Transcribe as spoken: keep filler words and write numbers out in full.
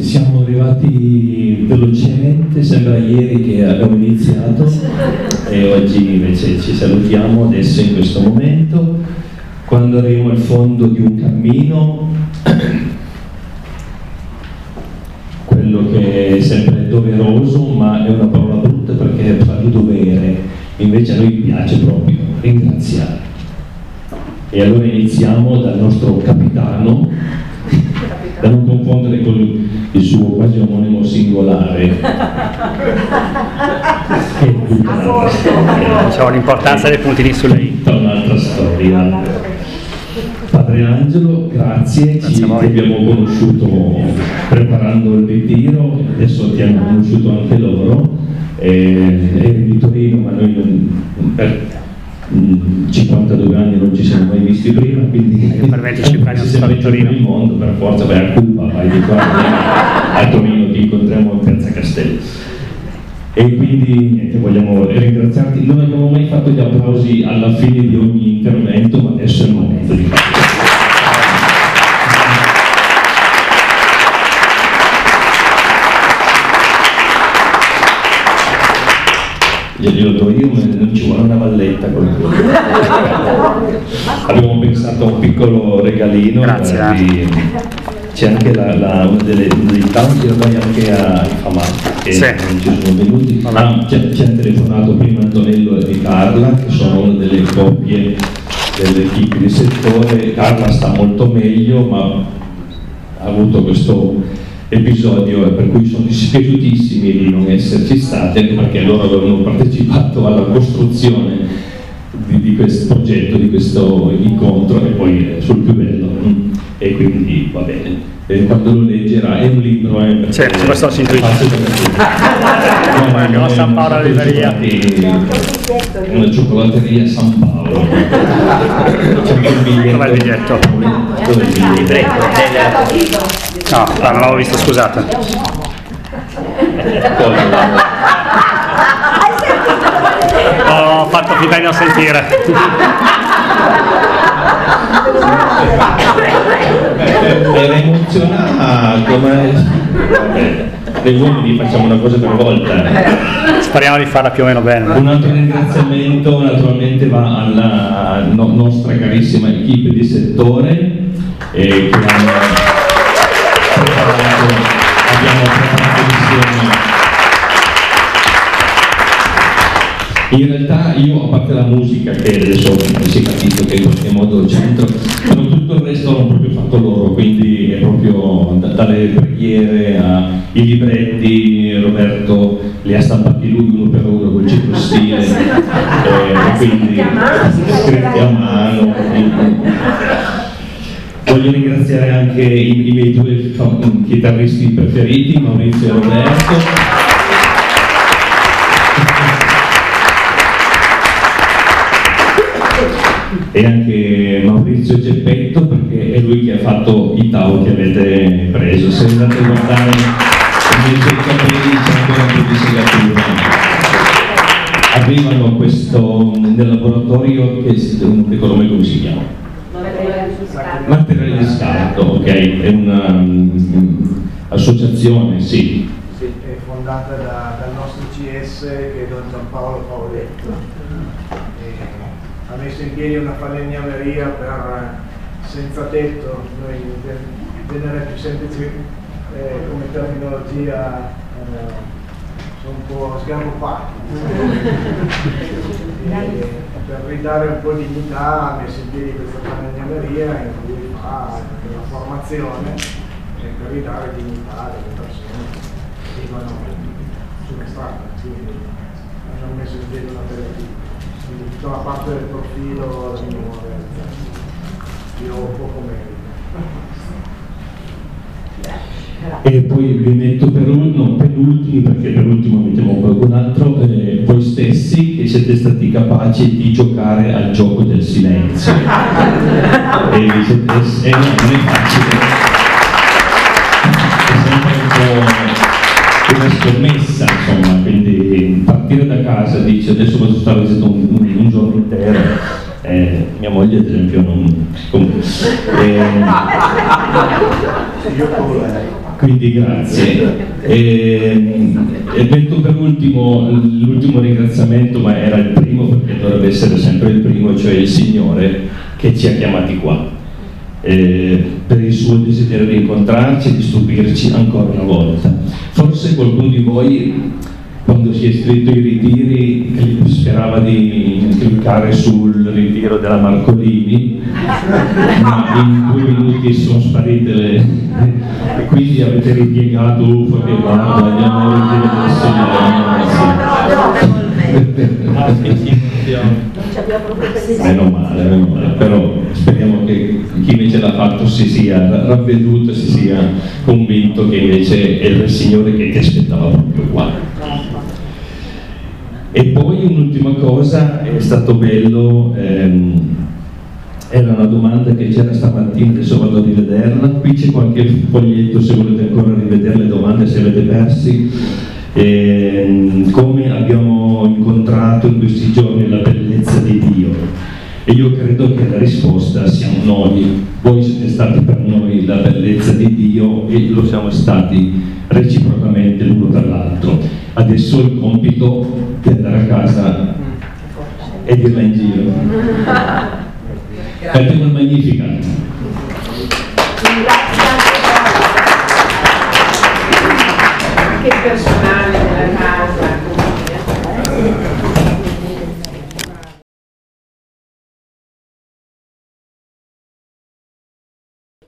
siamo arrivati velocemente, sembra ieri che abbiamo iniziato e oggi invece ci salutiamo adesso in questo momento, quando arriviamo al fondo di un cammino, quello che è sempre doveroso, ma è una parola brutta perché fa di dovere, invece a noi piace proprio ringraziare. E allora iniziamo dal nostro capitano, da non confondere con il suo quasi omonimo singolare. Diciamo l'importanza dei puntini sulle i. Tutta un'altra storia. Padre Angelo, grazie, grazie ci abbiamo conosciuto preparando il ritiro, adesso ti hanno conosciuto anche loro, eh, eri di Torino, ma noi non, per cinquantadue anni non ci siamo mai visti prima, quindi io per venticinque anni sono stato a Torino. Il mondo, per forza vai a Cuba, vai di qua, a Torino ti incontriamo a Piazza Castello. E quindi niente, vogliamo ringraziarti. Non abbiamo mai fatto gli applausi alla fine di ogni intervento, ma adesso è il momento di farlo. Glielo do io, ma non ci vuole una valletta con abbiamo pensato a un piccolo regalino. Grazie. C'è anche la, la, una delle, dei tanti ormai anche a Famati che sì. non ci sono venuti. Ah, ci ha telefonato prima Antonello e Carla, che sono una delle coppie dell'equipe di settore. Carla sta molto meglio, ma ha avuto questo episodio per cui sono dispiaciutissimi di non esserci stati, anche perché loro avevano partecipato alla costruzione di, di questo progetto, di questo incontro, e poi sul più bello, e quindi va bene. E quando lo leggerà è un libro, eh, sì, questo si intuisce. No, San Paolo alla libreria, una cioccolatteria San Paolo. C'è anche il biglietto. Dov'è il biglietto? Dov'è il biglietto? No, non l'avevo visto, scusate. Ho fatto finta di non sentire. Era emozionato, ma vabbè, noi uomini facciamo una cosa per volta. Speriamo di farla più o meno bene. Un altro ringraziamento naturalmente va alla no, nostra carissima equipe di settore, eh, che hanno preparato, abbiamo preparato insieme. In realtà io, a parte la musica, che adesso si è capito che in qualche modo c'entro, però tutto il resto l'hanno proprio fatto loro, quindi è proprio dalle preghiere ai libretti. Roberto li ha stampati lui uno per uno col ciclostile, e quindi scritti a mano. Voglio ringraziare anche i, i miei due chitarristi preferiti, Maurizio e Roberto. E anche Maurizio Geppetto, perché è lui che ha fatto i tau che avete preso. Se andate a guardare invece i capelli c'è ancora un po' di segatura. Arrivano a questo nel laboratorio che non ricordo mai come si chiama. Materiale di scarto, ok, è un'associazione, um, sì. Sì, è fondata da, dal nostro C S, che è Don Giampaolo Paoletto. Ha messo in piedi una falegnameria per senza tetto. Noi in genere più semplice eh, come terminologia eh, sono un po' sgarruppati. Per ridare un po' di dignità ha messo in piedi questa falegnameria in cui fa una formazione eh, per ridare dignità alle persone che vivono sulla strada. Quindi hanno messo in piedi una terapia. Tutta la parte del profilo di nuovo io poco meglio. E poi vi metto per un, no, per ultimi, perché per ultimo mettiamo qualcun altro, eh, voi stessi che siete stati capaci di giocare al gioco del silenzio. E vi siete, eh, non è facile, è sempre un po' una scommessa, insomma, quindi partire da casa, dice adesso vado a stare un, un, un giorno intero, eh, mia moglie ad esempio non... comunque, eh, io con lei. quindi grazie. E, e metto per ultimo l'ultimo ringraziamento, ma era il primo perché dovrebbe essere sempre il primo, cioè il Signore che ci ha chiamati qua, eh, per il suo desiderio di incontrarci e di stupirci ancora una volta. Forse qualcuno di voi, quando si è iscritto ai ritiri, sperava di cliccare sul ritiro della Marcolini, ma in due minuti sono sparite le... e quindi avete ripiegato ufo che guarda gli amori del Signore. Meno male, meno male, però speriamo che chi invece l'ha fatto si sia ravveduto, si sia convinto che invece è il Signore che ti aspettava proprio qua. E poi un'ultima cosa, è stato bello, ehm, era una domanda che c'era stamattina, adesso vado a rivederla, qui c'è qualche foglietto se volete ancora rivedere le domande, se avete persi, ehm, come abbiamo incontrato in questi giorni la bellezza di Dio, e io credo che la risposta siamo noi, voi siete stati per noi la bellezza di Dio e lo siamo stati reciprocamente l'uno per l'altro. Adesso il compito di andare a casa e dirla in giro. Cantiamo il Magnificat. Che personale.